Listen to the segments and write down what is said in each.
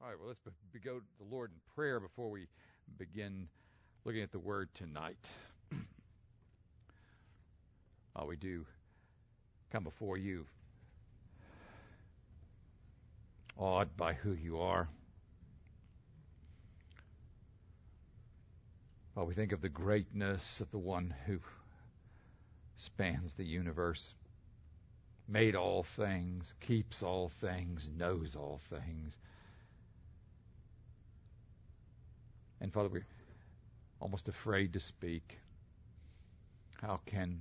All right, well, let's go to the Lord in prayer before we begin looking at the Word tonight. We do come before you, awed by who you are. While we think of the greatness of the one who spans the universe, made all things, keeps all things, knows all things. And Father, we're almost afraid to speak. How can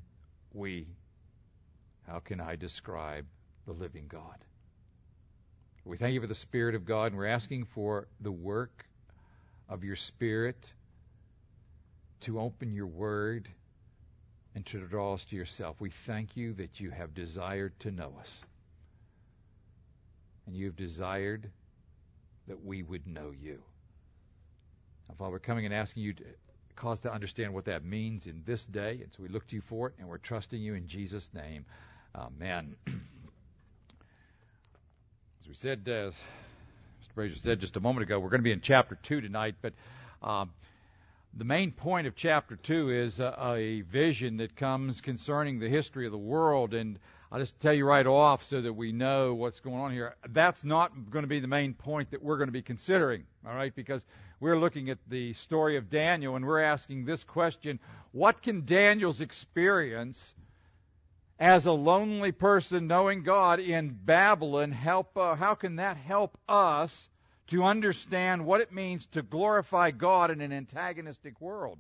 I describe the living God? We thank you for the Spirit of God, and we're asking for the work of your Spirit to open your Word and to draw us to yourself. We thank you that you have desired to know us, and you have desired that we would know you. Now, Father, we're coming and asking you to cause us to understand what that means in this day, and so we look to you for it, and we're trusting you in Jesus' name. Amen. As we said, as Mr. Brazier said just a moment ago, we're going to be in chapter 2 tonight, but the main point of chapter 2 is a vision that comes concerning the history of the world, and I'll just tell you right off so that we know what's going on here. That's not going to be the main point that we're going to be considering, all right, because we're looking at the story of Daniel, and we're asking this question: what can Daniel's experience as a lonely person knowing God in Babylon help? How can that help us to understand what it means to glorify God in an antagonistic world?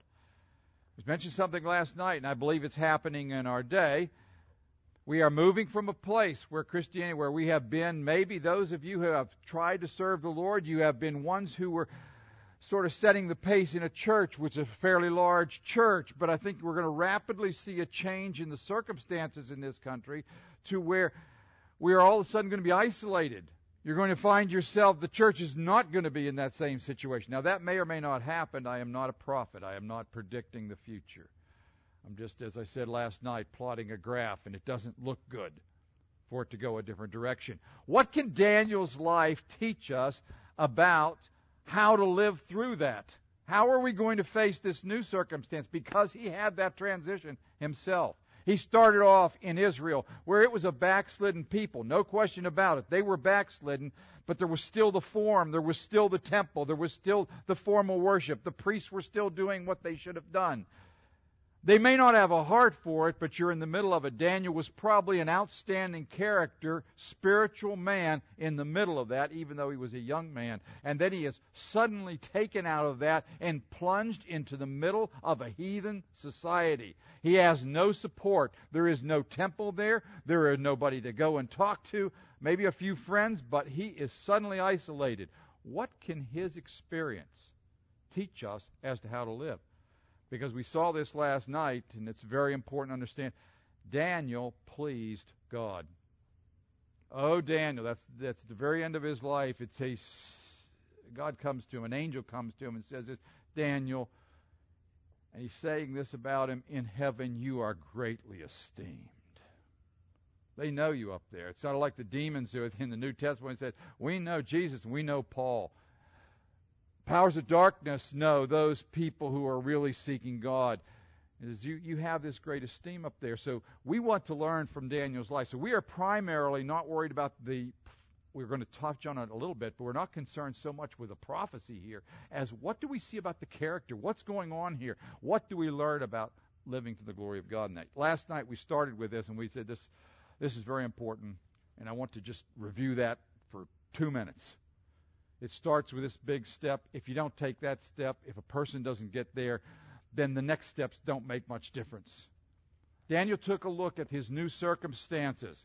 I mentioned something last night, and I believe it's happening in our day. We are moving from a place where Christianity, where we have been, maybe those of you who have tried to serve the Lord, you have been ones who were sort of setting the pace in a church, which is a fairly large church, but I think we're going to rapidly see a change in the circumstances in this country to where we are all of a sudden going to be isolated. You're going to find yourself, the church is not going to be in that same situation. Now, that may or may not happen. I am not a prophet. I am not predicting the future. I'm just, as I said last night, plotting a graph, and it doesn't look good for it to go a different direction. What can Daniel's life teach us about how to live through that? How are we going to face this new circumstance? Because he had that transition himself. He started off in Israel, where it was a backslidden people, no question about it. They were backslidden, but there was still the form, there was still the temple, there was still the formal worship. The priests were still doing what they should have done. They may not have a heart for it, but you're in the middle of it. Daniel was probably an outstanding character, spiritual man in the middle of that, even though he was a young man. And then he is suddenly taken out of that and plunged into the middle of a heathen society. He has no support. There is no temple there. There is nobody to go and talk to. Maybe a few friends, but he is suddenly isolated. What can his experience teach us as to how to live? Because we saw this last night, and it's very important to understand, Daniel pleased God. Oh, Daniel, that's the very end of his life. God comes to him, an angel comes to him and says, Daniel, and he's saying this about him, in heaven you are greatly esteemed. They know you up there. It's sort of like the demons do in the New Testament. He said, we know Jesus and we know Paul. Powers of darkness know those people who are really seeking God. You have this great esteem up there. So we want to learn from Daniel's life. So we are primarily not worried about we're going to touch on it a little bit, but we're not concerned so much with the prophecy here as what do we see about the character? What's going on here? What do we learn about living to the glory of God? And last night we started with this, and we said this is very important, and I want to just review that for 2 minutes. It starts with this big step. If you don't take that step, if a person doesn't get there, then the next steps don't make much difference. Daniel took a look at his new circumstances.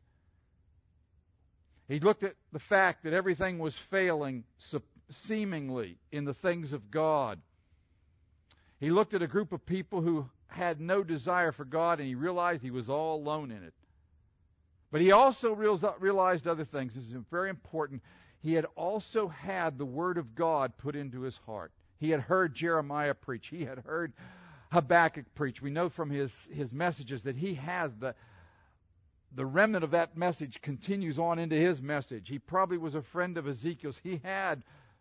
He looked at the fact that everything was failing seemingly in the things of God. He looked at a group of people who had no desire for God, and he realized he was all alone in it. But he also realized other things. This is very important. He had also had the Word of God put into his heart. He had heard Jeremiah preach. He had heard Habakkuk preach. We know from his messages that he has the remnant of that message continues on into his message. He probably was a friend of Ezekiel's. He had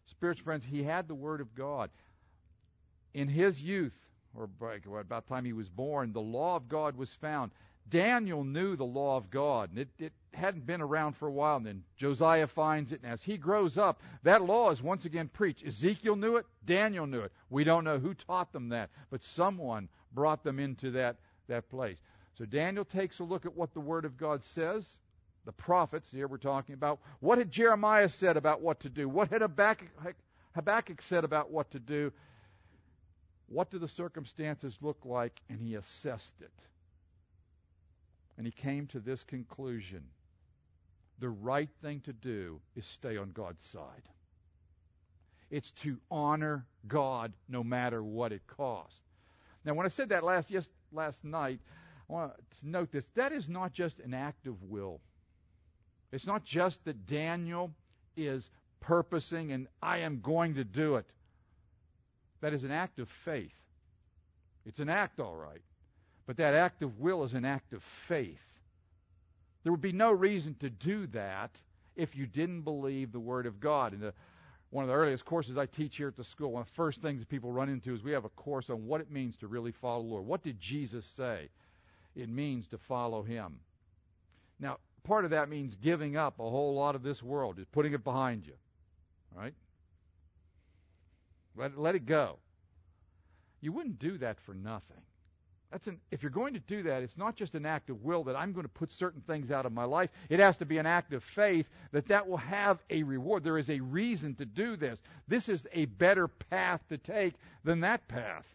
Spiritual friends, he had the Word of God. In his youth, or about the time he was born, the law of God was found. Daniel knew the law of God, and it hadn't been around for a while. And then Josiah finds it, and as he grows up, that law is once again preached. Ezekiel knew it. Daniel knew it. We don't know who taught them that, but someone brought them into that place. So Daniel takes a look at what the Word of God says. The prophets, here we're talking about. What had Jeremiah said about what to do? What had Habakkuk said about what to do? What do the circumstances look like? And he assessed it. And he came to this conclusion. The right thing to do is stay on God's side. It's to honor God no matter what it costs. Now, when I said that last night, I want to note this. That is not just an act of will. It's not just that Daniel is purposing and I am going to do it. That is an act of faith. It's an act, all right. But that act of will is an act of faith. There would be no reason to do that if you didn't believe the Word of God. And one of the earliest courses I teach here at the school, one of the first things that people run into is we have a course on what it means to really follow the Lord. What did Jesus say? It means to follow Him. Now, part of that means giving up a whole lot of this world, just putting it behind you. All right? Let it go. You wouldn't do that for nothing. If you're going to do that, it's not just an act of will that I'm going to put certain things out of my life. It has to be an act of faith that will have a reward. There is a reason to do this. This is a better path to take than that path.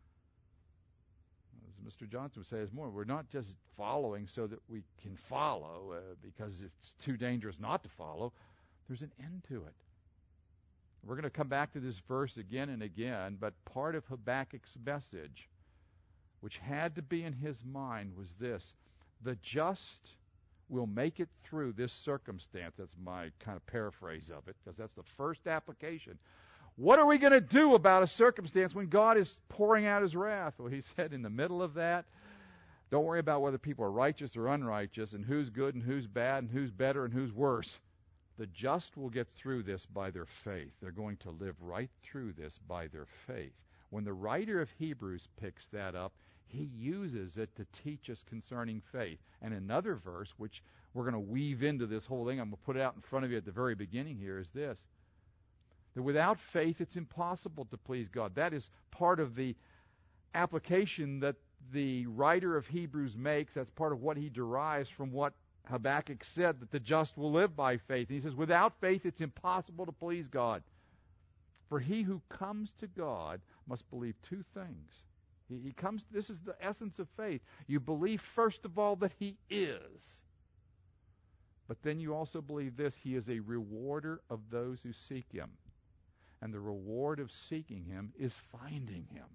As Mr. Johnson would say, it's more, we're not just following so that we can follow because it's too dangerous not to follow. There's an end to it. We're going to come back to this verse again and again, but part of Habakkuk's message, which had to be in his mind, was this: the just will make it through this circumstance. That's my kind of paraphrase of it, because that's the first application. What are we going to do about a circumstance when God is pouring out His wrath? Well, He said in the middle of that, don't worry about whether people are righteous or unrighteous, and who's good and who's bad, and who's better and who's worse. The just will get through this by their faith. They're going to live right through this by their faith. When the writer of Hebrews picks that up, he uses it to teach us concerning faith. And another verse, which we're going to weave into this whole thing, I'm going to put it out in front of you at the very beginning here, is this: that without faith it's impossible to please God. That is part of the application that the writer of Hebrews makes. That's part of what he derives from what Habakkuk said, that the just will live by faith. And he says, without faith it's impossible to please God. For he who comes to God must believe two things. This is the essence of faith. You believe, first of all, that He is. But then you also believe this: He is a rewarder of those who seek Him. And the reward of seeking Him is finding Him.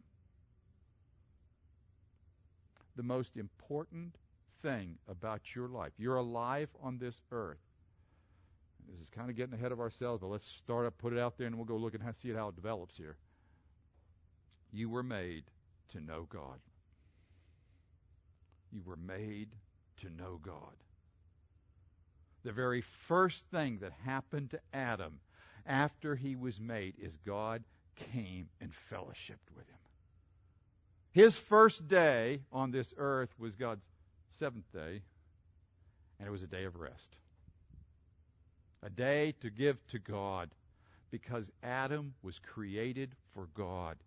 The most important thing about your life. You're alive on this earth. This is kind of getting ahead of ourselves, but let's put it out there, and we'll go look and see how it develops here. You were made to know God. You were made to know God. The very first thing that happened to Adam after he was made is God came and fellowshiped with him. His first day on this earth was God's seventh day, and it was a day of rest. A day to give to God, because Adam was created for God.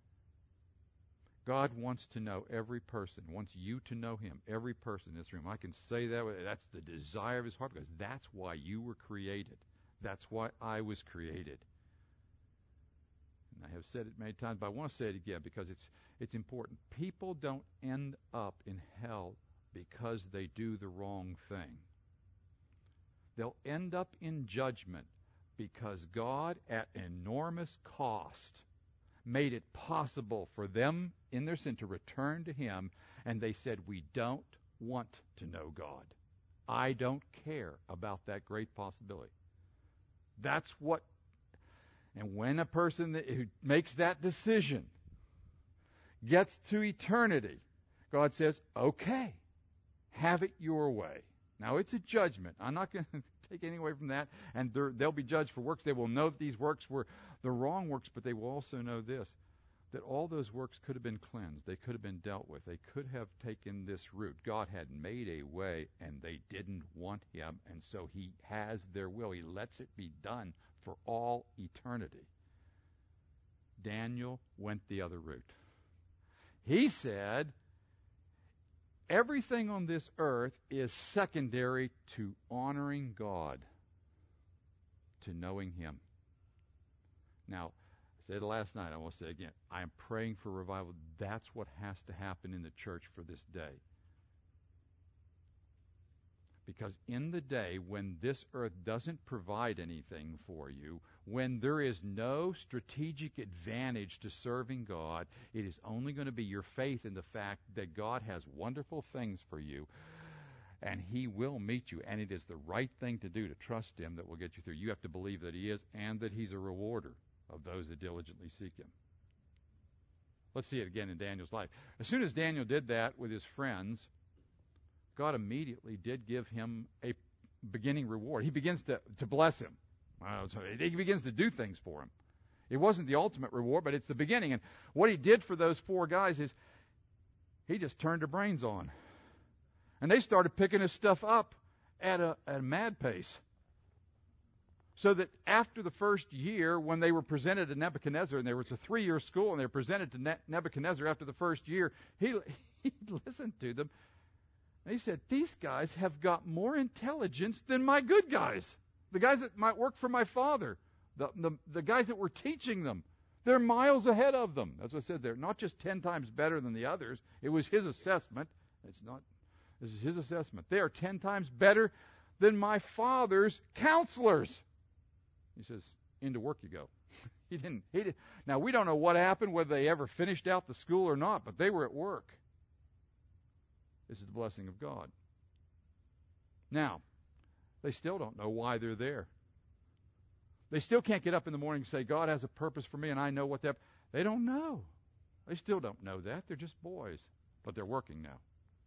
God wants to know every person, wants you to know Him, every person in this room. I can say that. That's the desire of His heart, because that's why you were created. That's why I was created. And I have said it many times, but I want to say it again because it's important. People don't end up in hell because they do the wrong thing. They'll end up in judgment because God, at enormous cost, made it possible for them in their sin to return to Him, and they said, we don't want to know God. I don't care about that great possibility. That's what, and when a person who makes that decision gets to eternity, God says, okay, have it your way. Now, it's a judgment. I'm not going to take anything away from that. And they'll be judged for works. They will know that these works were the wrong works, but they will also know this, that all those works could have been cleansed. They could have been dealt with. They could have taken this route. God had made a way, and they didn't want him, and so he has their will. He lets it be done for all eternity. Daniel went the other route. He said, everything on this earth is secondary to honoring God, to knowing him. Now, I said it last night, I will say it again. I am praying for revival. That's what has to happen in the church for this day. Because in the day when this earth doesn't provide anything for you, when there is no strategic advantage to serving God, it is only going to be your faith in the fact that God has wonderful things for you, and he will meet you, and it is the right thing to do to trust him that will get you through. You have to believe that he is, and that he's a rewarder of those that diligently seek him. Let's see it again in Daniel's life. As soon as Daniel did that with his friends, God immediately did give him a beginning reward. He begins to bless him. He begins to do things for him. It wasn't the ultimate reward, but it's the beginning. And what he did for those 4 guys is he just turned their brains on. And they started picking his stuff up at a mad pace. So that after the first year, when they were presented to Nebuchadnezzar, and there was a 3-year school, and they were presented to Nebuchadnezzar after the first year, he listened to them. And he said, these guys have got more intelligence than my good guys. The guys that might work for my father. The guys that were teaching them. They're miles ahead of them. That's what I said. They're not just 10 times better than the others. It was his assessment. This is his assessment. They are 10 times better than my father's counselors. He says, into work you go. He didn't. Now, we don't know what happened, whether they ever finished out the school or not, but they were at work. This is the blessing of God. Now, they still don't know why they're there. They still can't get up in the morning and say, God has a purpose for me and I know what that... They don't know. They still don't know that. They're just boys. But they're working now.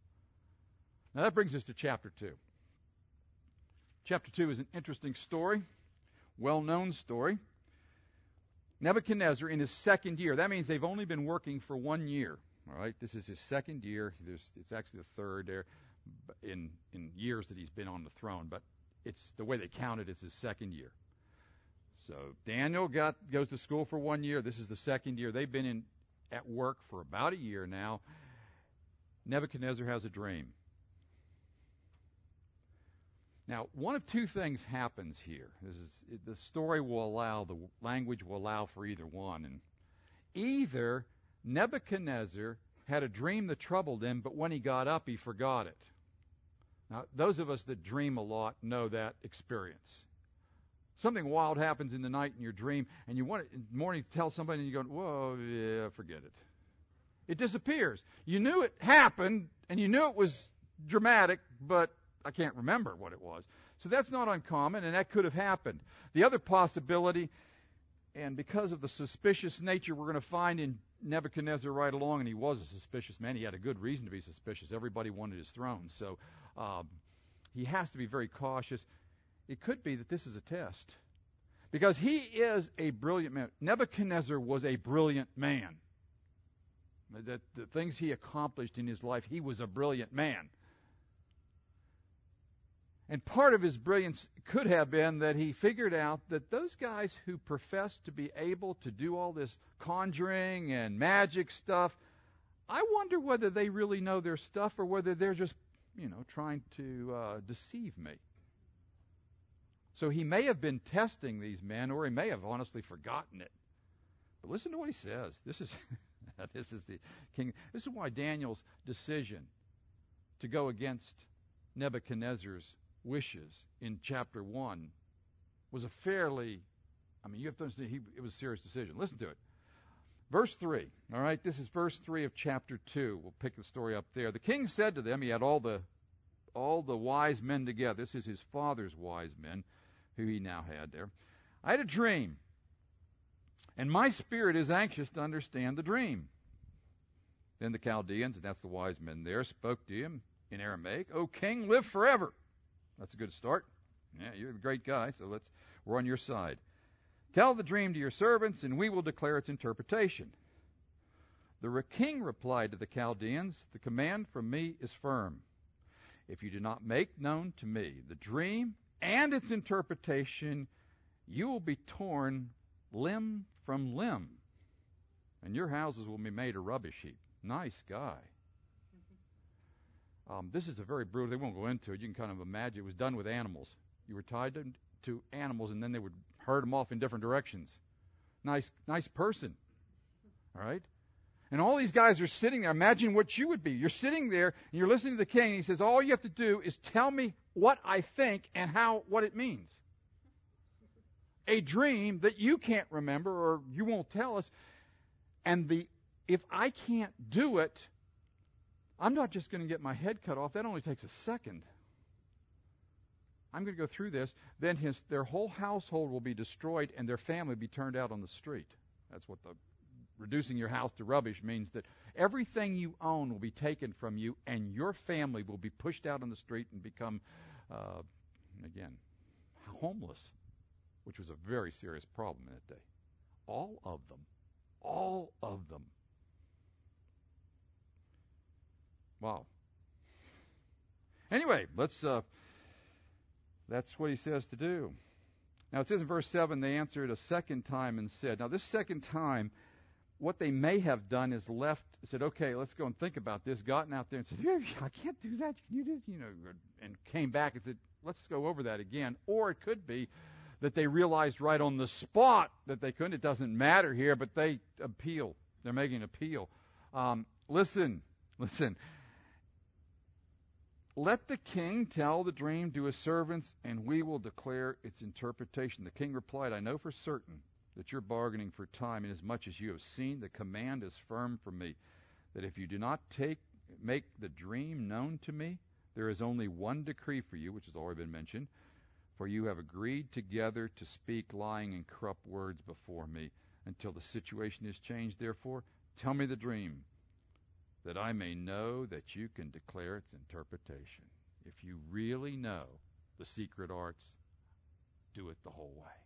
Now that brings us to chapter 2. Chapter 2 is an interesting story. Well-known story. Nebuchadnezzar in his 2nd year. That means they've only been working for 1 year. All right, this is his 2nd year. It's actually the 3rd there in years that he's been on the throne, but it's the way they count it. It's his 2nd year. So Daniel goes to school for 1 year. This is the 2nd year. They've been at work for about a year now. Nebuchadnezzar has a dream. Now, one of 2 things happens here. The story will allow, the language will allow for either one. And either Nebuchadnezzar had a dream that troubled him, but when he got up, he forgot it. Now, those of us that dream a lot know that experience. Something wild happens in the night in your dream, and you want it in the morning to tell somebody, and you go, whoa, yeah, forget it. It disappears. You knew it happened, and you knew it was dramatic, but I can't remember what it was. So that's not uncommon, and that could have happened. The other possibility, and because of the suspicious nature we're going to find in Nebuchadnezzar right along, and he was a suspicious man. He had a good reason to be suspicious. Everybody wanted his throne. So he has to be very cautious. It could be that this is a test. Because he is a brilliant man. Nebuchadnezzar was a brilliant man. The things he accomplished in his life, he was a brilliant man. And part of his brilliance could have been that he figured out that those guys who profess to be able to do all this conjuring and magic stuff, I wonder whether they really know their stuff or whether they're just, trying to deceive me. So he may have been testing these men, or he may have honestly forgotten it. But listen to what he says. This is the king. This is why Daniel's decision to go against Nebuchadnezzar's wishes in chapter 1 was a fairly, you have to understand, it was a serious decision. Listen to it. Verse 3. All right, this is verse 3 of chapter 2. We'll pick the story up there. The king said to them, he had all the wise men together. This is his father's wise men, who he now had there. I had a dream, and my spirit is anxious to understand the dream. Then the Chaldeans, and that's the wise men there, spoke to him in Aramaic, O king, live forever. That's a good start. Yeah, you're the great guy, so we're on your side. Tell the dream to your servants, and we will declare its interpretation. The king replied to the Chaldeans, the command from me is firm. If you do not make known to me the dream and its interpretation, you will be torn limb from limb, and your houses will be made a rubbish heap. Nice guy. This is a very brutal, they won't go into it. You can kind of imagine it was done with animals. You were tied to animals, and then they would herd them off in different directions. Nice person. All right? And all these guys are sitting there. Imagine what you would be. You're sitting there, and you're listening to the king, and he says, all you have to do is tell me what I think and what it means. A dream that you can't remember or you won't tell us. And if I can't do it, I'm not just going to get my head cut off. That only takes a second. I'm going to go through this. Then their whole household will be destroyed and their family be turned out on the street. That's what reducing your house to rubbish means, that everything you own will be taken from you and your family will be pushed out on the street and become, again, homeless, which was a very serious problem in that day. All of them. All of them. Wow. Anyway, that's what he says to do. Now it says in verse 7, they answered a second time and said, now this second time, what they may have done is said, okay, let's go and think about this, gotten out there and said, yeah, I can't do that, can you do, and came back and said, let's go over that again. Or it could be that they realized right on the spot that they couldn't. It doesn't matter here, but they appeal. They're making an appeal. Listen. Let the king tell the dream to his servants, and we will declare its interpretation. The king replied, I know for certain that you're bargaining for time, inasmuch as you have seen the command is firm from me, that if you do not make the dream known to me, there is only one decree for you, which has already been mentioned, for you have agreed together to speak lying and corrupt words before me until the situation is changed. Therefore, tell me the dream, that I may know that you can declare its interpretation. If you really know the secret arts, do it the whole way.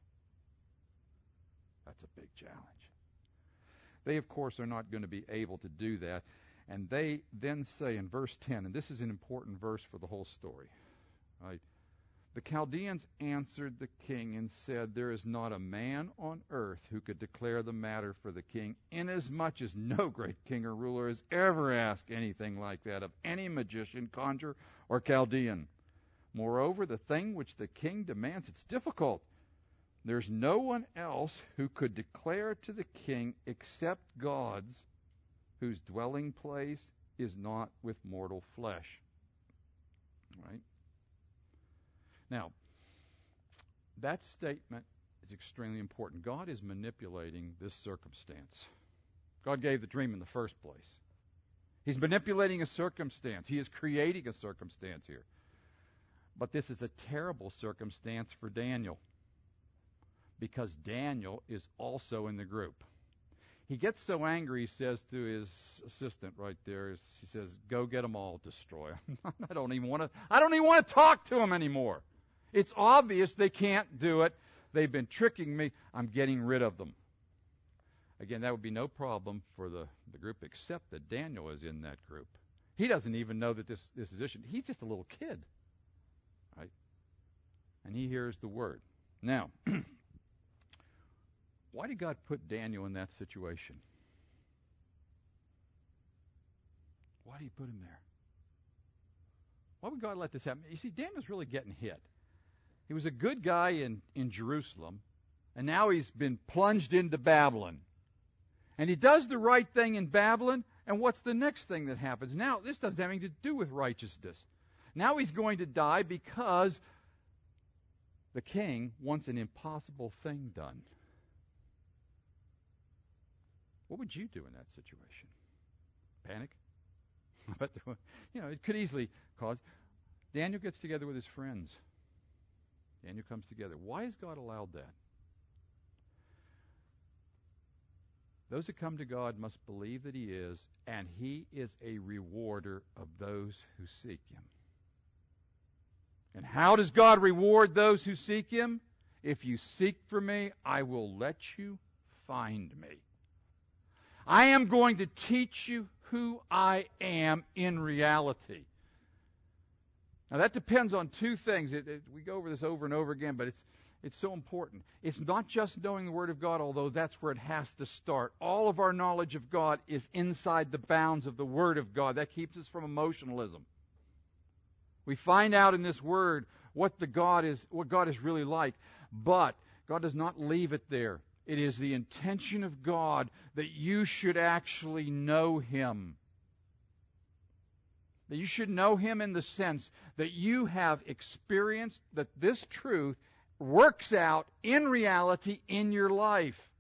That's a big challenge. They, of course, are not going to be able to do that. And they then say in verse 10, and this is an important verse for the whole story, right? The Chaldeans answered the king and said, there is not a man on earth who could declare the matter for the king, inasmuch as no great king or ruler has ever asked anything like that of any magician, conjurer, or Chaldean. Moreover, the thing which the king demands, it's difficult. There's no one else who could declare to the king except God's, whose dwelling place is not with mortal flesh. Right? Now, that statement is extremely important. God is manipulating this circumstance. God gave the dream in the first place. He's manipulating a circumstance. He is creating a circumstance here. But this is a terrible circumstance for Daniel, because Daniel is also in the group. He gets so angry, he says to his assistant right there, he says, go get them all, destroy them. I don't even want to talk to them anymore. It's obvious they can't do it. They've been tricking me. I'm getting rid of them. Again, that would be no problem for the group, except that Daniel is in that group. He doesn't even know that this is issued. He's just a little kid, right? And he hears the word. Now, why did God put Daniel in that situation? Why did he put him there? Why would God let this happen? You see, Daniel's really getting hit. He was a good guy in Jerusalem, and now he's been plunged into Babylon. And he does the right thing in Babylon, and what's the next thing that happens? Now, this doesn't have anything to do with righteousness. Now he's going to die because the king wants an impossible thing done. What would you do in that situation? Panic? But it could easily cause. Daniel gets together with his friends. Daniel comes together. Why has God allowed that? Those who come to God must believe that He is, and He is a rewarder of those who seek Him. And how does God reward those who seek Him? If you seek for me, I will let you find me. I am going to teach you who I am in reality. Now that depends on two things. We go over this over and over again, but it's so important. It's not just knowing the Word of God, although that's where it has to start. All of our knowledge of God is inside the bounds of the Word of God. That keeps us from emotionalism. We find out in this Word what God is really like, but God does not leave it there. It is the intention of God that you should actually know Him. That you should know Him in the sense that you have experienced that this truth works out in reality in your life.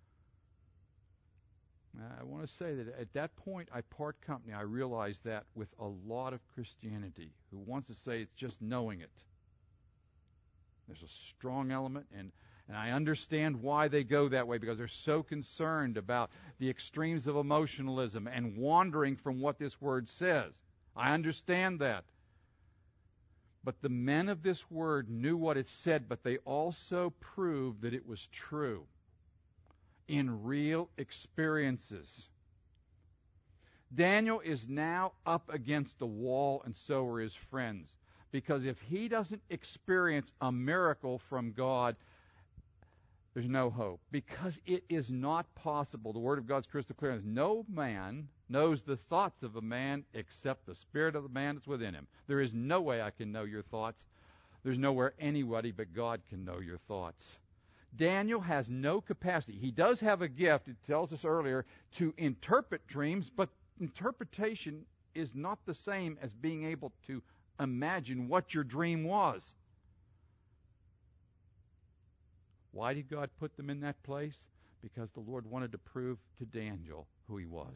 I want to say that at that point I part company. I realize that with a lot of Christianity who wants to say it's just knowing it. There's a strong element, and I understand why they go that way, because they're so concerned about the extremes of emotionalism and wandering from what this Word says. I understand that. But the men of this Word knew what it said, but they also proved that it was true in real experiences. Daniel is now up against the wall, and so are his friends. Because if he doesn't experience a miracle from God, there's no hope. Because it is not possible. The Word of God's crystal clear. No man knows the thoughts of a man except the spirit of the man that's within him. There is no way I can know your thoughts. There's nowhere anybody but God can know your thoughts. Daniel has no capacity. He does have a gift, it tells us earlier, to interpret dreams, but interpretation is not the same as being able to imagine what your dream was. Why did God put them in that place? Because the Lord wanted to prove to Daniel who He was.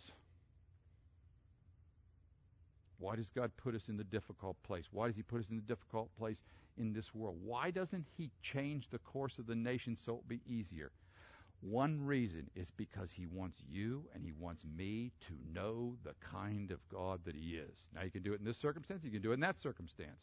Why does God put us in the difficult place? Why does He put us in the difficult place in this world? Why doesn't He change the course of the nation so it'll be easier? One reason is because He wants you and He wants me to know the kind of God that He is. Now, you can do it in this circumstance, you can do it in that circumstance.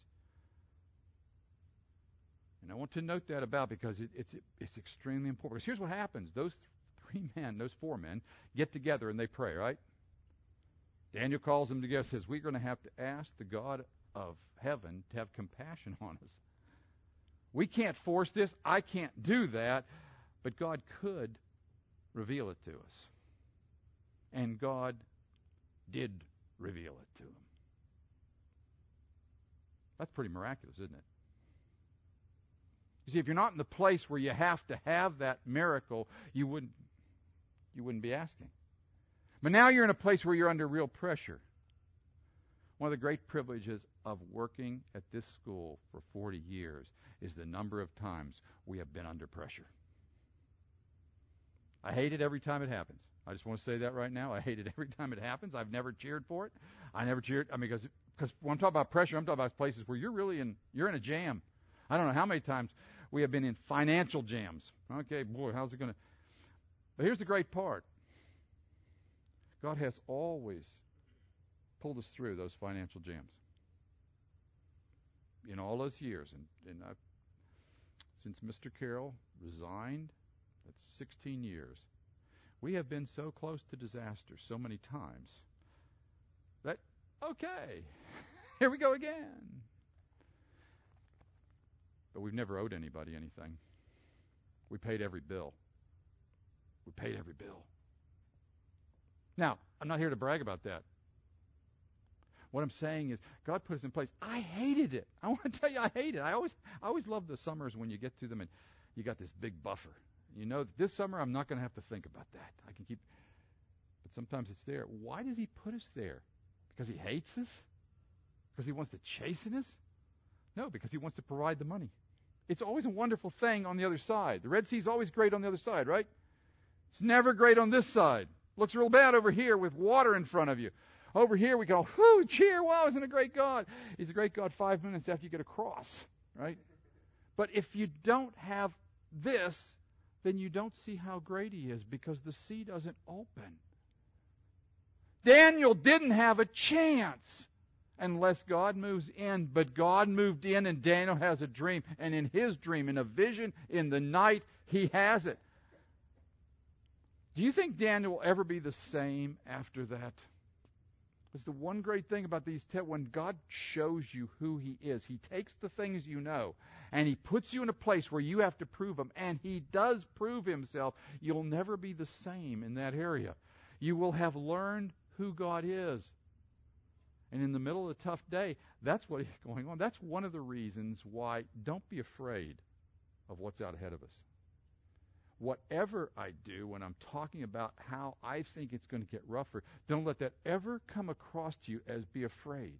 And I want to note that about, because it's extremely important. Because here's what happens. Those four men, get together and they pray, right? Daniel calls them together and says, we're going to have to ask the God of heaven to have compassion on us. We can't force this. I can't do that. But God could reveal it to us. And God did reveal it to them. That's pretty miraculous, isn't it? You see, if you're not in the place where you have to have that miracle, you wouldn't be asking. But now you're in a place where you're under real pressure. One of the great privileges of working at this school for 40 years is the number of times we have been under pressure. I hate it every time it happens. I just want to say that right now. I hate it every time it happens. I've never cheered for it. I never cheered. I mean, because when I'm talking about pressure, I'm talking about places where you're in a jam. I don't know how many times we have been in financial jams. Okay, boy, how's it going to... But here's the great part. God has always pulled us through those financial jams. In all those years. And since Mr. Carroll resigned, that's 16 years. We have been so close to disaster so many times that, okay, here we go again. But we've never owed anybody anything. We paid every bill. We paid every bill. Now, I'm not here to brag about that. What I'm saying is, God put us in place. I hated it. I want to tell you, I hate it. I always love the summers when you get to them and you got this big buffer. You know that this summer I'm not going to have to think about that. I can keep... But sometimes it's there. Why does He put us there? Because He hates us? Because He wants to chasten us? No, because He wants to provide the money. It's always a wonderful thing on the other side. The Red Sea is always great on the other side, right? It's never great on this side. Looks real bad over here with water in front of you. Over here we go, whoo, cheer, wow, isn't a great God? He's a great God 5 minutes after you get across, right? But if you don't have this, then you don't see how great He is, because the sea doesn't open. Daniel didn't have a chance unless God moves in. But God moved in, and Daniel has a dream. And in his dream, in a vision, in the night, he has it. Do you think Daniel will ever be the same after that? It's the one great thing about these texts. When God shows you who He is, He takes the things you know, and He puts you in a place where you have to prove Him, and He does prove Himself. You'll never be the same in that area. You will have learned who God is. And in the middle of a tough day, that's what is going on. That's one of the reasons why don't be afraid of what's out ahead of us. Whatever I do when I'm talking about how I think it's going to get rougher, don't let that ever come across to you as be afraid.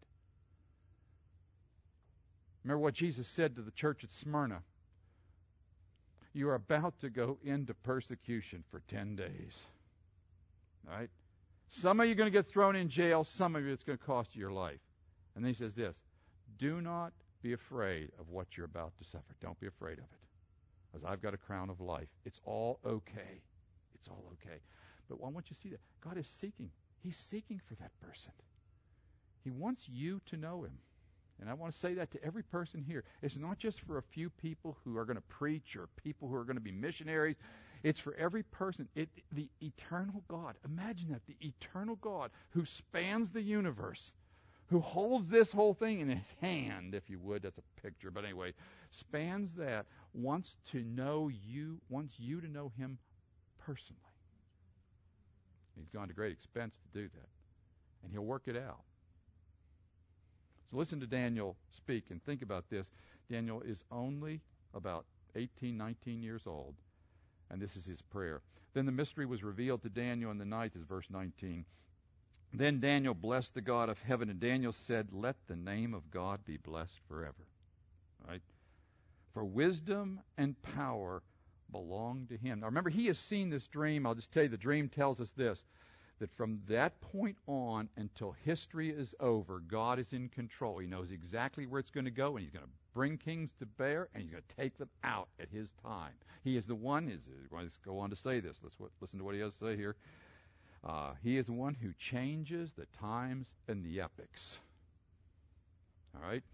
Remember what Jesus said to the church at Smyrna. You are about to go into persecution for 10 days. All right? Some of you are going to get thrown in jail. Some of you it's going to cost you your life. And then he says this, do not be afraid of what you're about to suffer. Don't be afraid of it. Because I've got a crown of life. It's all okay. It's all okay. But I want you to see that. God is seeking. He's seeking for that person. He wants you to know Him. And I want to say that to every person here. It's not just for a few people who are going to preach or people who are going to be missionaries. It's for every person. The eternal God. Imagine that. The eternal God who spans the universe, who holds this whole thing in His hand, if you would. That's a picture. But anyway, spans that, wants to know you, wants you to know Him personally. He's gone to great expense to do that. And He'll work it out. So listen to Daniel speak and think about this. Daniel is only about 18, 19 years old. And this is his prayer. Then the mystery was revealed to Daniel in the night, is verse 19. Then Daniel blessed the God of heaven, and Daniel said, let the name of God be blessed forever. Right? For wisdom and power belong to Him. Now remember, he has seen this dream. I'll just tell you, the dream tells us this, that from that point on until history is over, God is in control. He knows exactly where it's going to go, and He's going to bring kings to bear, and He's going to take them out at His time. He is the one, let's go on to say this. Let's listen to what he has to say here. He is the one who changes the times and the epochs. All right?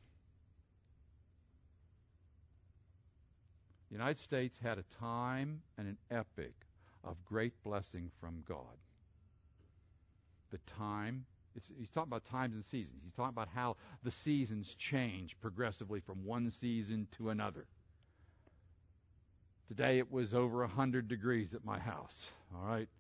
The United States had a time and an epoch of great blessing from God. The time, he's talking about times and seasons. He's talking about how the seasons change progressively from one season to another. Today it was over 100 degrees at my house. All right?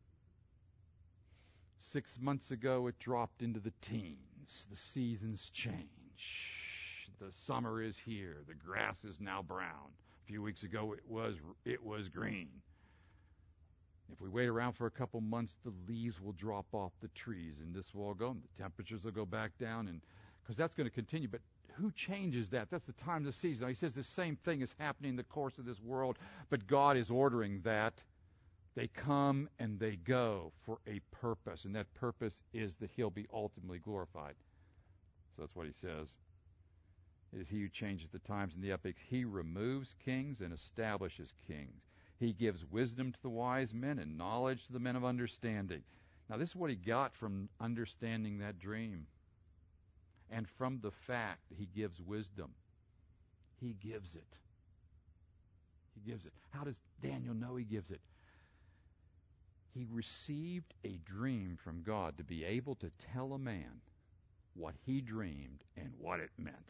6 months ago, it dropped into the teens. The seasons change. The summer is here. The grass is now brown. A few weeks ago, it was green. If we wait around for a couple months, the leaves will drop off the trees, and this will all go, and the temperatures will go back down, and because that's going to continue. But who changes that? That's the time of the season. Now, he says the same thing is happening in the course of this world, but God is ordering that. They come and they go for a purpose, and that purpose is that He'll be ultimately glorified. So that's what he says. It is He who changes the times and the epochs. He removes kings and establishes kings. He gives wisdom to the wise men and knowledge to the men of understanding. Now, this is what he got from understanding that dream, and from the fact that He gives wisdom. He gives it. He gives it. How does Daniel know He gives it? He received a dream from God to be able to tell a man what he dreamed and what it meant.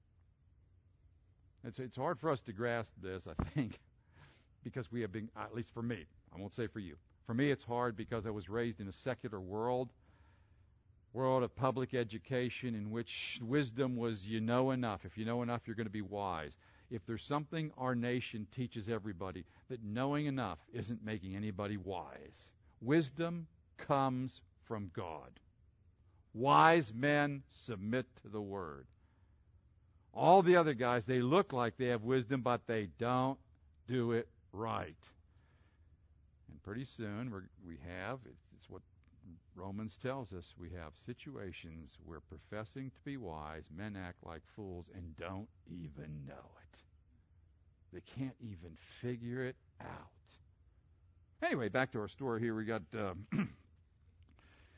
It's hard for us to grasp this, I think, because we have been, at least for me, I won't say for you. For me, it's hard because I was raised in a secular world of public education in which wisdom was you know enough. If you know enough, you're going to be wise. If there's something our nation teaches everybody, that knowing enough isn't making anybody wise. Wisdom comes from God. Wise men submit to the Word. All the other guys, they look like they have wisdom, but they don't do it right. And pretty soon it's what Romans tells us, we have situations where professing to be wise, men act like fools and don't even know it. They can't even figure it out. Anyway, back to our story here. We got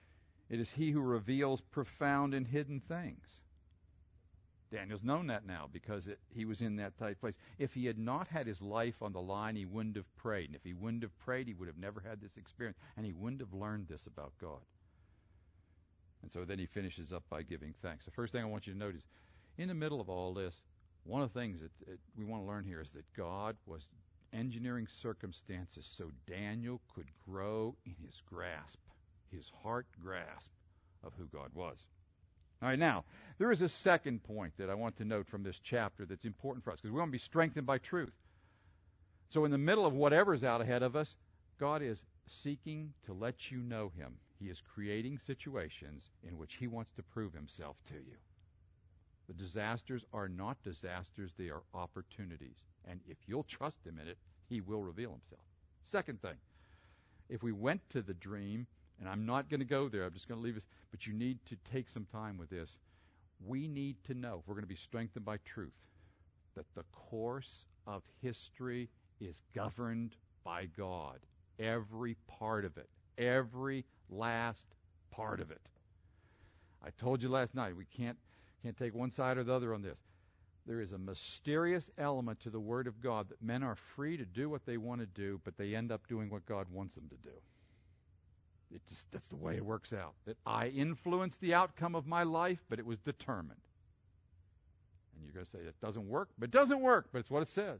It is He who reveals profound and hidden things. Daniel's known that now because he was in that tight place. If he had not had his life on the line, he wouldn't have prayed. And if he wouldn't have prayed, he would have never had this experience. And he wouldn't have learned this about God. And so then he finishes up by giving thanks. The first thing I want you to note is, in the middle of all this, one of the things that we want to learn here is that God was engineering circumstances so Daniel could grow in his grasp, his heart grasp of who God was. All right, now, there is a second point that I want to note from this chapter that's important for us, because we want to be strengthened by truth. So in the middle of whatever's out ahead of us, God is seeking to let you know Him. He is creating situations in which He wants to prove Himself to you. The disasters are not disasters, they are opportunities. And if you'll trust Him in it, He will reveal Himself. Second thing, if we went to the dream, and I'm not going to go there, I'm just going to leave this, but you need to take some time with this. We need to know, if we're going to be strengthened by truth, that the course of history is governed by God. Every part of it. Every last part of it. I told you last night, we can't take one side or the other on this. There is a mysterious element to the Word of God that men are free to do what they want to do, but they end up doing what God wants them to do. That's the way it works out. That I influenced the outcome of my life, but it was determined. And you're going to say, it doesn't work. But it doesn't work, but it's what it says.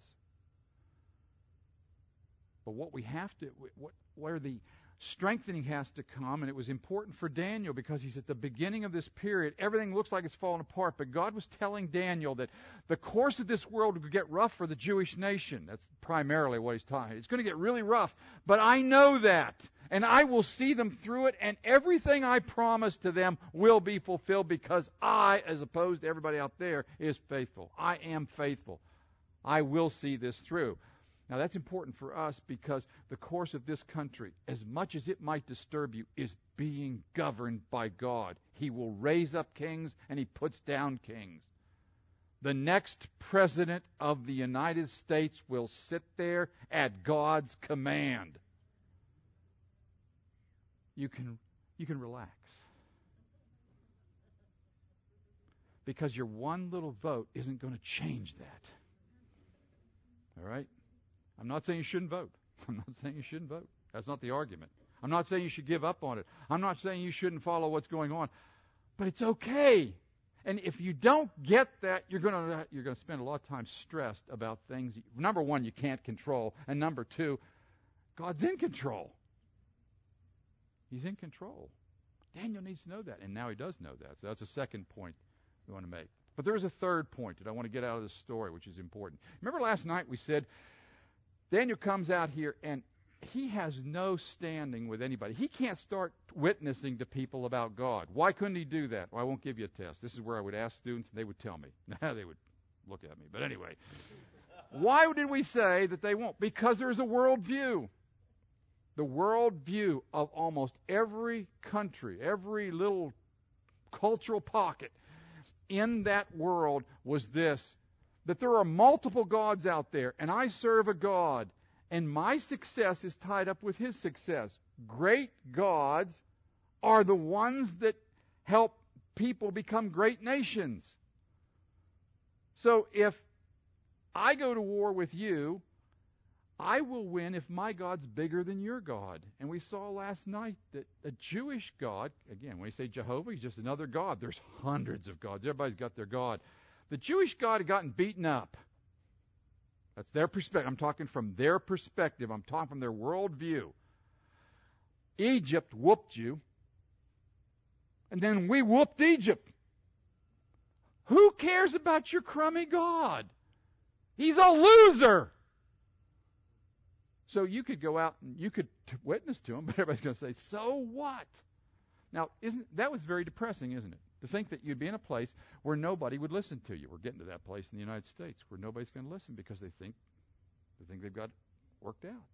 But what we have to, where the strengthening has to come, and it was important for Daniel because he's at the beginning of this period. Everything looks like it's falling apart, but God was telling Daniel that the course of this world would get rough for the Jewish nation. That's primarily what he's talking. It's going to get really rough, but I know that, and I will see them through it, and everything I promised to them will be fulfilled because I, as opposed to everybody out there, is faithful. I am faithful. I will see this through. Now that's important for us because the course of this country, as much as it might disturb you, is being governed by God. He will raise up kings and He puts down kings. The next president of the United States will sit there at God's command. You can relax. Because your one little vote isn't going to change that. All right? I'm not saying you shouldn't vote. I'm not saying you shouldn't vote. That's not the argument. I'm not saying you should give up on it. I'm not saying you shouldn't follow what's going on. But it's okay. And if you don't get that, you're going to spend a lot of time stressed about things. Number one, you can't control. And number two, God's in control. He's in control. Daniel needs to know that. And now he does know that. So that's a second point we want to make. But there is a third point that I want to get out of this story, which is important. Remember last night we said Daniel comes out here and he has no standing with anybody. He can't start witnessing to people about God. Why couldn't he do that? Well, I won't give you a test. This is where I would ask students and they would tell me. They would look at me. But anyway, why did we say that they won't? Because there's a worldview. The worldview of almost every country, every little cultural pocket in that world was this: that there are multiple gods out there, and I serve a God, and my success is tied up with His success. Great gods are the ones that help people become great nations. So if I go to war with you, I will win if my God's bigger than your God. And we saw last night that a Jewish God, again, when we say Jehovah, He's just another God. There's hundreds of gods. Everybody's got their God. The Jewish God had gotten beaten up. That's their perspective. I'm talking from their perspective. I'm talking from their worldview. Egypt whooped you, and then we whooped Egypt. Who cares about your crummy God? He's a loser. So you could go out and you could witness to him, but everybody's going to say, so what? Now, that was very depressing, isn't it? To think that you'd be in a place where nobody would listen to you. We're getting to that place in the United States where nobody's going to listen because they think they've got it worked out.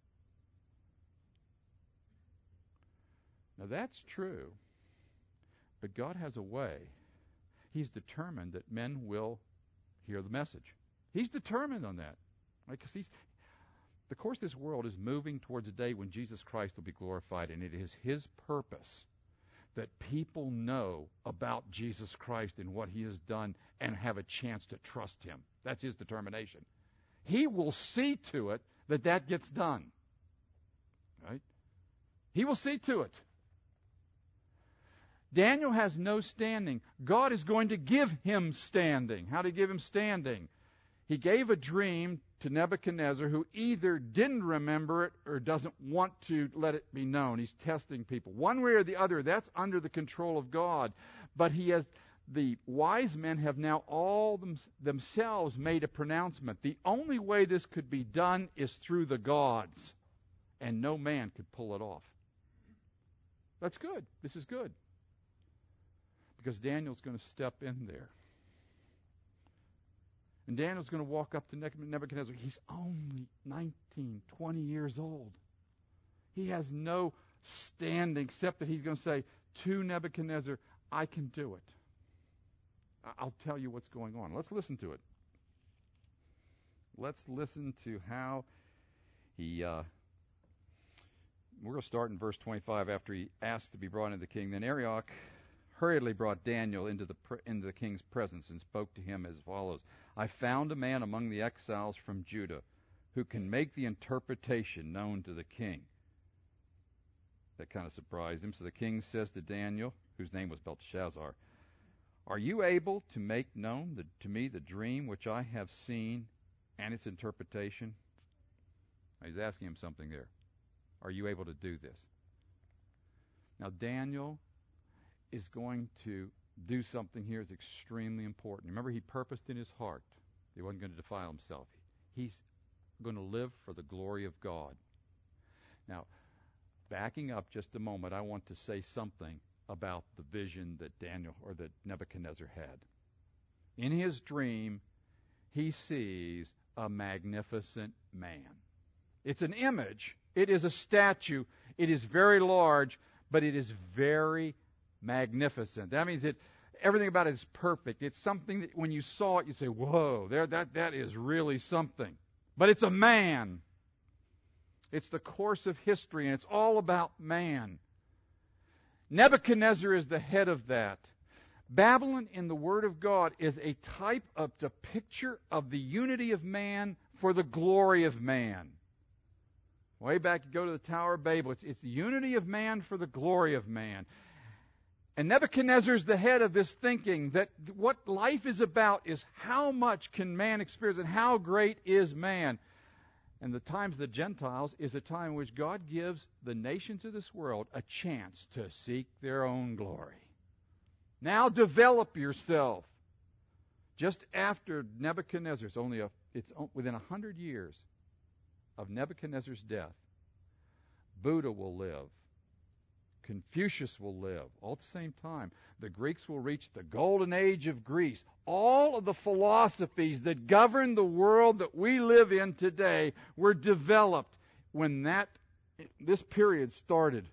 Now that's true, but God has a way. He's determined that men will hear the message. He's determined on that. Because the course of this world is moving towards a day when Jesus Christ will be glorified, and it is His purpose that people know about Jesus Christ and what He has done and have a chance to trust Him. That's His determination. He will see to it that that gets done. Right? He will see to it. Daniel has no standing. God is going to give him standing. How did He give him standing? He gave a dream to Nebuchadnezzar, who either didn't remember it or doesn't want to let it be known. He's testing people. One way or the other, that's under the control of God. But the wise men have now all themselves made a pronouncement. The only way this could be done is through the gods, and no man could pull it off. That's good. This is good. Because Daniel's going to step in there. And Daniel's going to walk up to Nebuchadnezzar. He's only 19, 20 years old. He has no standing except that he's going to say to Nebuchadnezzar, I can do it. I'll tell you what's going on. Let's listen to it. Let's listen to how he... we're going to start in verse 25 after he asked to be brought into the king. Then Arioch hurriedly brought Daniel into the king's presence and spoke to him as follows. I found a man among the exiles from Judah who can make the interpretation known to the king. That kind of surprised him. So the king says to Daniel, whose name was Belteshazzar, are you able to make known to me the dream which I have seen and its interpretation? Now, he's asking him something there. Are you able to do this? Now, Daniel is going to do something here that's extremely important. Remember, he purposed in his heart that he wasn't going to defile himself. He's going to live for the glory of God. Now, backing up just a moment, I want to say something about the vision that that Nebuchadnezzar had. In his dream, he sees a magnificent man. It's an image. It is a statue. It is very large, but it is very magnificent. That means everything about it is perfect. It's something that when you saw it, you say, whoa, that is really something. But it's a man. It's the course of history, and it's all about man. Nebuchadnezzar is the head of that. Babylon in the Word of God is a type of the picture of the unity of man for the glory of man. Way back, you go to the Tower of Babel. It's the unity of man for the glory of man. And Nebuchadnezzar is the head of this thinking that what life is about is how much can man experience and how great is man. And the times of the Gentiles is a time in which God gives the nations of this world a chance to seek their own glory. Now develop yourself. Just after Nebuchadnezzar, it's within 100 years of Nebuchadnezzar's death, Buddha will live. Confucius will live, all at the same time. The Greeks will reach the golden age of Greece. All of the philosophies that govern the world that we live in today were developed when this period started.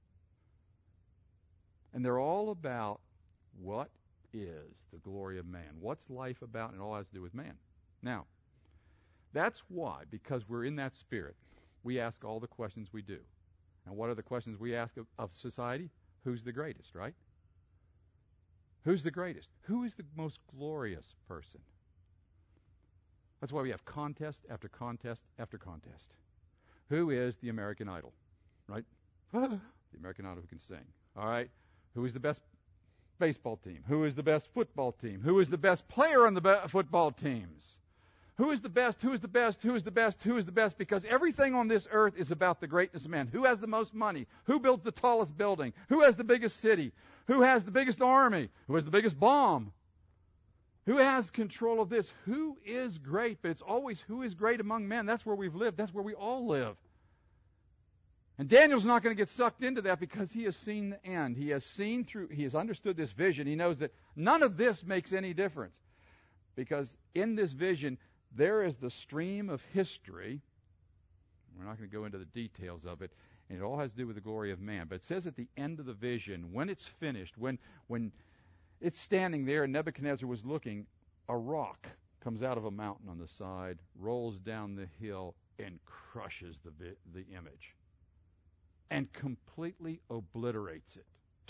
And they're all about what is the glory of man. What's life about? And it all has to do with man. Now, that's why, because we're in that spirit, we ask all the questions we do. And what are the questions we ask of society? Who's the greatest, right? Who's the greatest? Who is the most glorious person? That's why we have contest after contest after contest. Who is the American Idol, right? The American Idol who can sing. All right. Who is the best baseball team? Who is the best football team? Who is the best player on the football teams? Who is the best? Who is the best? Who is the best? Who is the best? Because everything on this earth is about the greatness of man. Who has the most money? Who builds the tallest building? Who has the biggest city? Who has the biggest army? Who has the biggest bomb? Who has control of this? Who is great? But it's always who is great among men. That's where we've lived. That's where we all live. And Daniel's not going to get sucked into that because he has seen the end. He has understood this vision. He knows that none of this makes any difference. Because in this vision, there is the stream of history. We're not going to go into the details of it. And it all has to do with the glory of man. But it says at the end of the vision, when it's finished, when it's standing there and Nebuchadnezzar was looking, a rock comes out of a mountain on the side, rolls down the hill, and crushes the image. And completely obliterates it.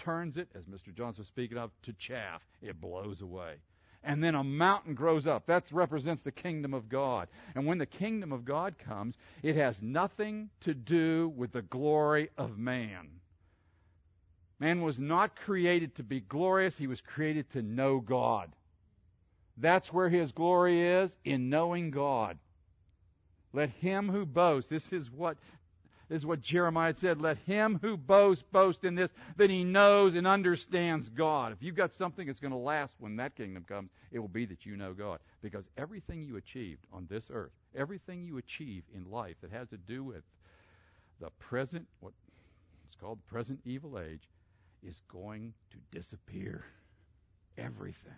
turns it, as Mr. Johnson was speaking of, to chaff. It blows away. And then a mountain grows up. That represents the kingdom of God. And when the kingdom of God comes, it has nothing to do with the glory of man. Man was not created to be glorious. He was created to know God. That's where his glory is, in knowing God. Let him who boasts, this is what Jeremiah said, let him who boasts boast in this, that he knows and understands God. If you've got something that's going to last when that kingdom comes, it will be that you know God. Because everything you achieved on this earth, everything you achieve in life that has to do with the present, what it's called the present evil age, is going to disappear. Everything.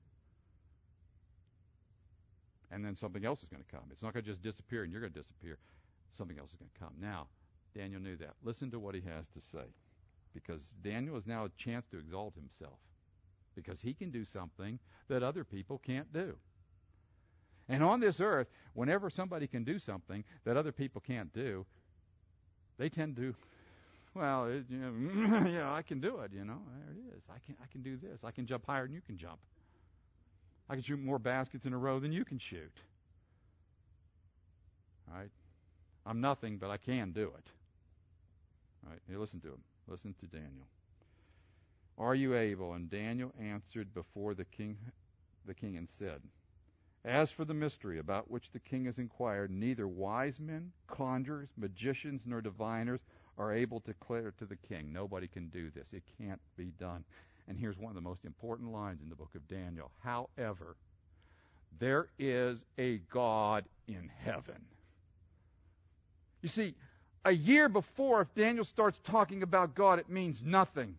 And then something else is going to come. It's not going to just disappear and you're going to disappear. Something else is going to come. Now, Daniel knew that. Listen to what he has to say. Because Daniel has now a chance to exalt himself. Because he can do something that other people can't do. And on this earth, whenever somebody can do something that other people can't do, they tend to, well, yeah, I can do it, there it is. I can do this. I can jump higher than you can jump. I can shoot more baskets in a row than you can shoot. All right? I'm nothing, but I can do it. All right? Here, listen to him. Listen to Daniel. Are you able? And Daniel answered before the king and said, as for the mystery about which the king has inquired, neither wise men, conjurers, magicians, nor diviners are able to declare to the king. Nobody can do this. It can't be done. And here's one of the most important lines in the book of Daniel. However, there is a God in heaven. You see, a year before, if Daniel starts talking about God, it means nothing.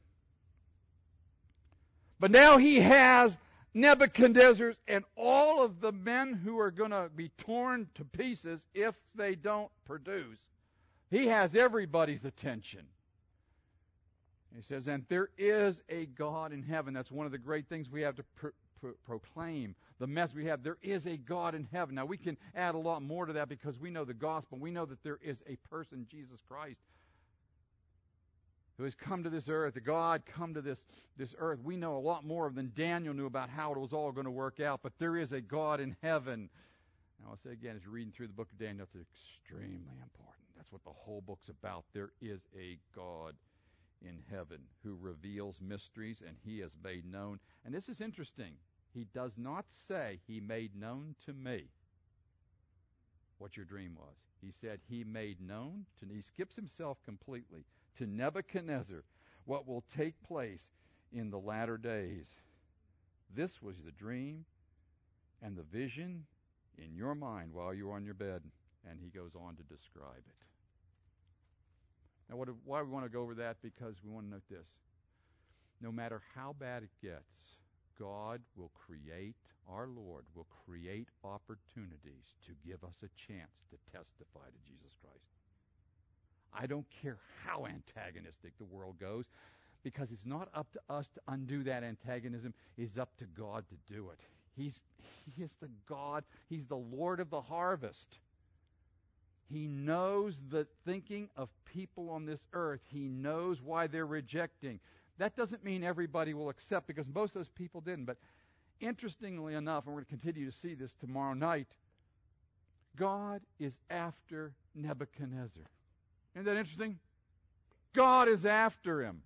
But now he has Nebuchadnezzar and all of the men who are going to be torn to pieces if they don't produce. He has everybody's attention. He says, and there is a God in heaven. That's one of the great things we have to proclaim. The message we have, there is a God in heaven. Now, we can add a lot more to that because we know the gospel. We know that there is a person, Jesus Christ, who has come to this earth, the God come to this earth. We know a lot more than Daniel knew about how it was all going to work out, but there is a God in heaven. Now, I'll say again, as you're reading through the book of Daniel, it's extremely important. That's what the whole book's about. There is a God in heaven who reveals mysteries, and he has made known. And this is interesting. He does not say he made known to me what your dream was. He said he made known to, he skips himself completely, to Nebuchadnezzar what will take place in the latter days. This was the dream and the vision in your mind while you were on your bed. And he goes on to describe it. Now, why we want to go over that? Because we want to note this. No matter how bad it gets, God will create, our Lord will create opportunities to give us a chance to testify to Jesus Christ. I don't care how antagonistic the world goes, because it's not up to us to undo that antagonism. It's up to God to do it. He is the God. He's the Lord of the harvest. He knows the thinking of people on this earth. He knows why they're rejecting. That doesn't mean everybody will accept, because most of those people didn't. But interestingly enough, and we're going to continue to see this tomorrow night, God is after Nebuchadnezzar. Isn't that interesting? God is after him.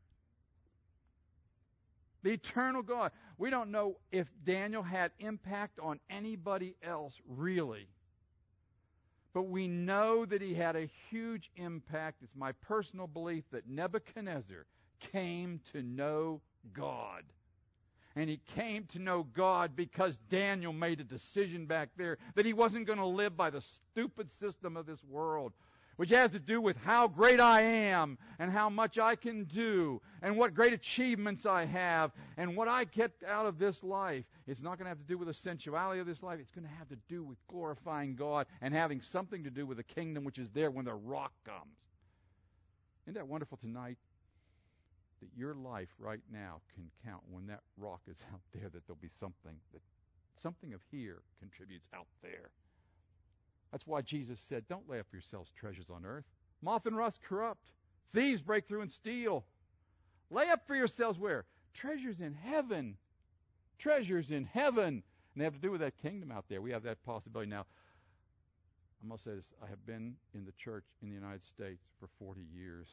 The eternal God. We don't know if Daniel had impact on anybody else, really. But we know that he had a huge impact. It's my personal belief that Nebuchadnezzar came to know God. And he came to know God because Daniel made a decision back there that he wasn't going to live by the stupid system of this world, which has to do with how great I am and how much I can do and what great achievements I have and what I get out of this life. It's not going to have to do with the sensuality of this life. It's going to have to do with glorifying God and having something to do with the kingdom which is there when the rock comes. Isn't that wonderful tonight? That your life right now can count when that rock is out there, that there'll be something of here contributes out there. That's why Jesus said, don't lay up for yourselves treasures on earth. Moth and rust corrupt. Thieves break through and steal. Lay up for yourselves where? Treasures in heaven. Treasures in heaven. And they have to do with that kingdom out there. We have that possibility now. I'm going to say this. I have been in the church in the United States for 40 years.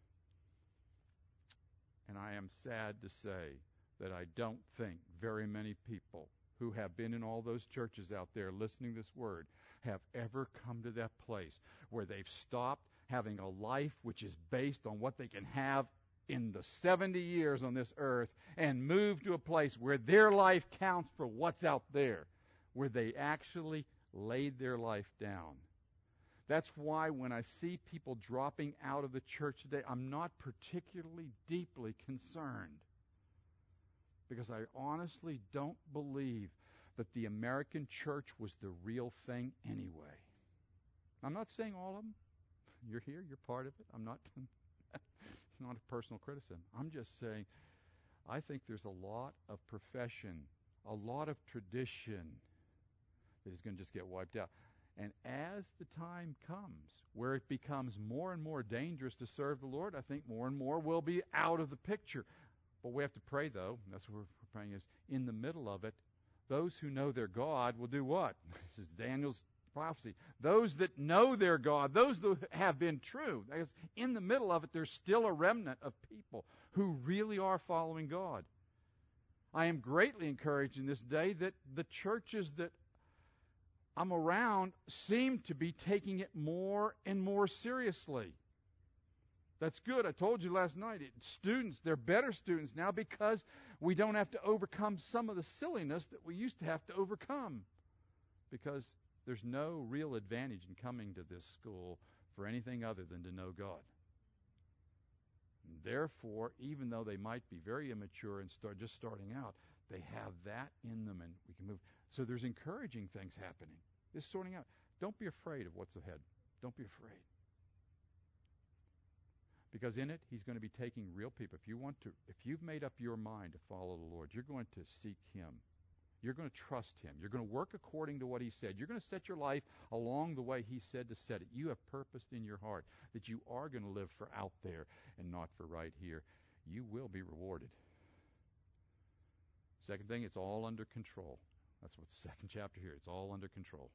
And I am sad to say that I don't think very many people who have been in all those churches out there listening to this word have ever come to that place where they've stopped having a life which is based on what they can have in the 70 years on this earth and moved to a place where their life counts for what's out there, where they actually laid their life down. That's why when I see people dropping out of the church today, I'm not particularly deeply concerned. Because I honestly don't believe that the American church was the real thing anyway. I'm not saying all of them. You're here, you're part of it. I'm not, it's not a personal criticism. I'm just saying I think there's a lot of profession, a lot of tradition that is going to just get wiped out. And as the time comes where it becomes more and more dangerous to serve the Lord, I think more and more will be out of the picture. But we have to pray, though. That's what we're praying is in the middle of it, those who know their God will do what? This is Daniel's prophecy. Those that know their God, those that have been true. Because in the middle of it, there's still a remnant of people who really are following God. I am greatly encouraged in this day that the churches that I'm around seem to be taking it more and more seriously. That's good. I told you last night, students, they're better students now because we don't have to overcome some of the silliness that we used to have to overcome. Because there's no real advantage in coming to this school for anything other than to know God. Therefore, even though they might be very immature and just starting out, they have that in them and we can move. So there's encouraging things happening. This sorting out. Don't be afraid of what's ahead. Don't be afraid. Because in it, He's going to be taking real people. If you've made up your mind to follow the Lord, you're going to seek Him. You're going to trust Him. You're going to work according to what He said. You're going to set your life along the way He said to set it. You have purposed in your heart that you are going to live for out there and not for right here. You will be rewarded. Second thing, it's all under control. That's what the second chapter here. It's all under control.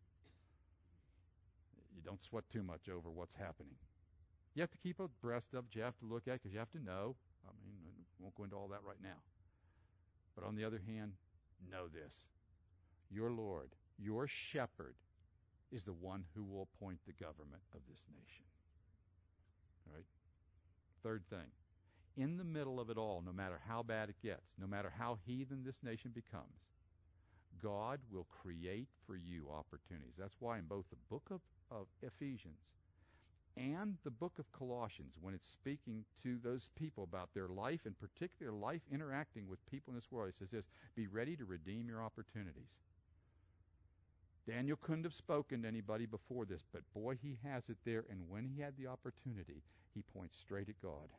You don't sweat too much over what's happening. You have to keep abreast of it. You have to look at it because you have to know. I mean, I won't go into all that right now. But on the other hand, know this. Your Lord, your shepherd, is the one who will appoint the government of this nation. All right? Third thing. In the middle of it all, no matter how bad it gets, no matter how heathen this nation becomes, God will create for you opportunities. That's why in both the book of Ephesians and the book of Colossians, when it's speaking to those people about their life, in particular life interacting with people in this world, it says this, be ready to redeem your opportunities. Daniel couldn't have spoken to anybody before this, but boy, he has it there, and when he had the opportunity, he points straight at God.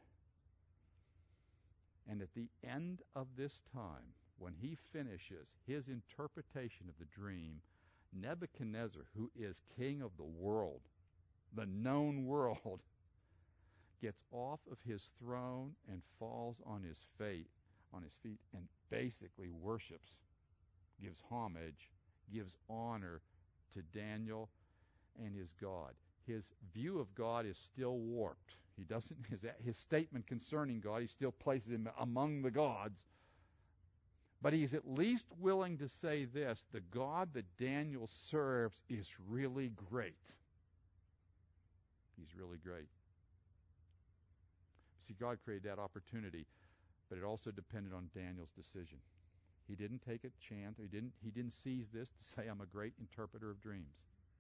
And at the end of this time, when he finishes his interpretation of the dream, Nebuchadnezzar, who is king of the world, the known world, gets off of his throne and falls on his feet and basically worships, gives homage, gives honor to Daniel and his God. His view of God is still warped. He doesn't his statement concerning God, he still places him among the gods. But he's at least willing to say this, the God that Daniel serves is really great. He's really great. See, God created that opportunity, but it also depended on Daniel's decision. He didn't take a chance. He didn't seize this to say, I'm a great interpreter of dreams.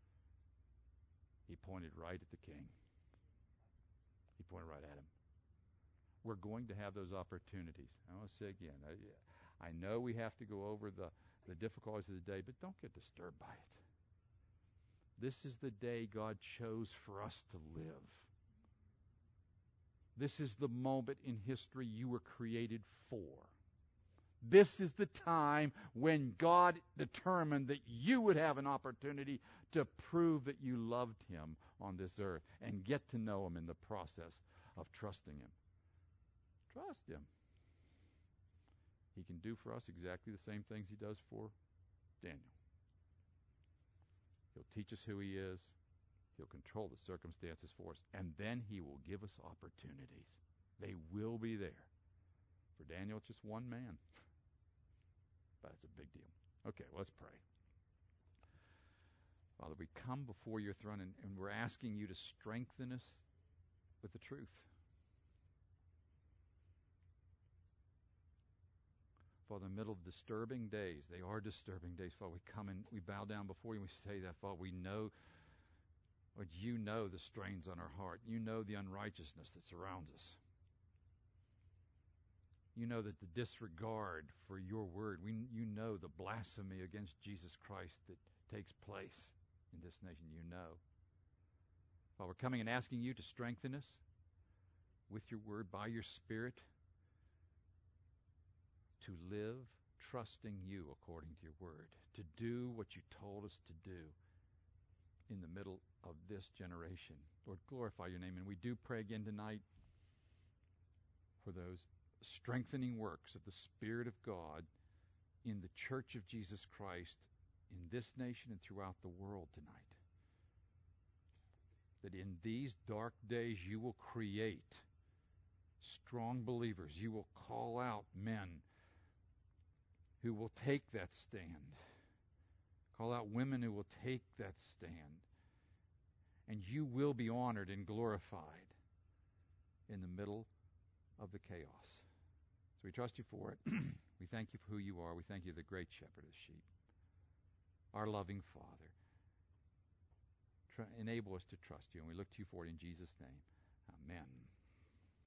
He pointed right at the king. He pointed right at him. We're going to have those opportunities. I want to say again, I know we have to go over the difficulties of the day, but don't get disturbed by it. This is the day God chose for us to live. This is the moment in history you were created for. This is the time when God determined that you would have an opportunity to prove that you loved Him on this earth and get to know Him in the process of trusting Him. Trust Him. He can do for us exactly the same things He does for Daniel. He'll teach us who He is. He'll control the circumstances for us. And then He will give us opportunities. They will be there. For Daniel, it's just one man. But it's a big deal. Okay, let's pray. Father, we come before your throne and we're asking you to strengthen us with the truth. Father, in the middle of disturbing days, they are disturbing days, Father, we come and we bow down before you and we say that, Father, we know, Lord, you know the strains on our heart. You know the unrighteousness that surrounds us. You know that the disregard for your word, you know the blasphemy against Jesus Christ that takes place in this nation. You know. Father, we're coming and asking you to strengthen us with your word, by your Spirit, to live trusting you according to your word, to do what you told us to do in the middle of this generation. Lord, glorify your name. And we do pray again tonight for those strengthening works of the Spirit of God in the Church of Jesus Christ in this nation and throughout the world tonight. That in these dark days you will create strong believers. You will call out men who will take that stand. Call out women who will take that stand. And you will be honored and glorified in the middle of the chaos. So we trust you for it. We thank you for who you are. We thank you, the great shepherd of the sheep, our loving Father. Enable us to trust you, and we look to you for it in Jesus' name. Amen.